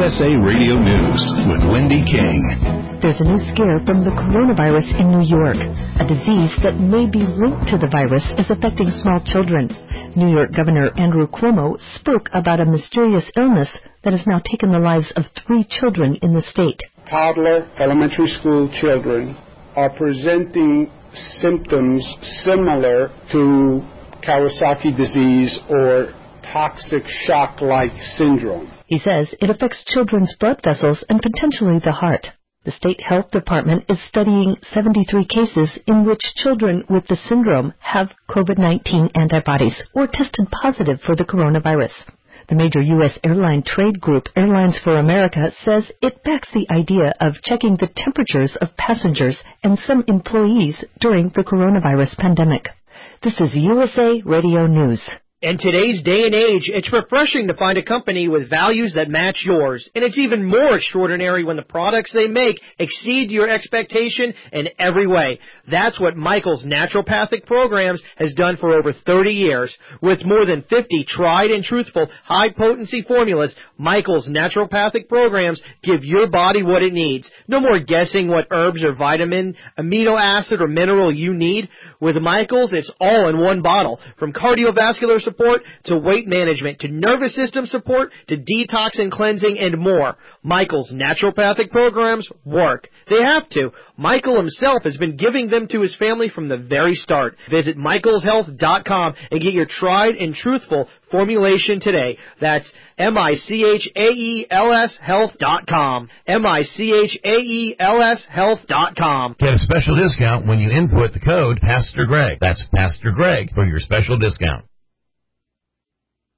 USA Radio News with Wendy King. There's a new scare from the coronavirus in New York. A disease that may be linked to the virus is affecting small children. New York Governor Andrew Cuomo spoke about a mysterious illness that has now taken the lives of 3 children in the state. Toddler elementary school children are presenting symptoms similar to Kawasaki disease or toxic shock-like syndrome. He says it affects children's blood vessels and potentially the heart. The state health department is studying 73 cases in which children with the syndrome have COVID-19 antibodies or tested positive for the coronavirus. The major U.S. airline trade group Airlines for America says it backs the idea of checking the temperatures of passengers and some employees during the coronavirus pandemic. This is USA Radio News. In today's day and age, it's refreshing to find a company with values that match yours. And it's even more extraordinary when the products they make exceed your expectation in every way. That's what Michael's Naturopathic Programs has done for over 30 years. With more than 50 tried and truthful high-potency formulas, Michael's Naturopathic Programs give your body what it needs. No more guessing what herbs or vitamin, amino acid, or mineral you need. With Michael's, it's all in one bottle. From cardiovascular support to weight management to nervous system support to detox and cleansing and more. Michael's Naturopathic Programs work. They have to. Michael himself has been giving them to his family from the very start. Visit michaelshealth.com and get your tried and truthful formulation today. That's MICHAELS health.com. MICHAELS health.com. Get a special discount when you input the code Pastor Greg. That's Pastor Greg for your special discount.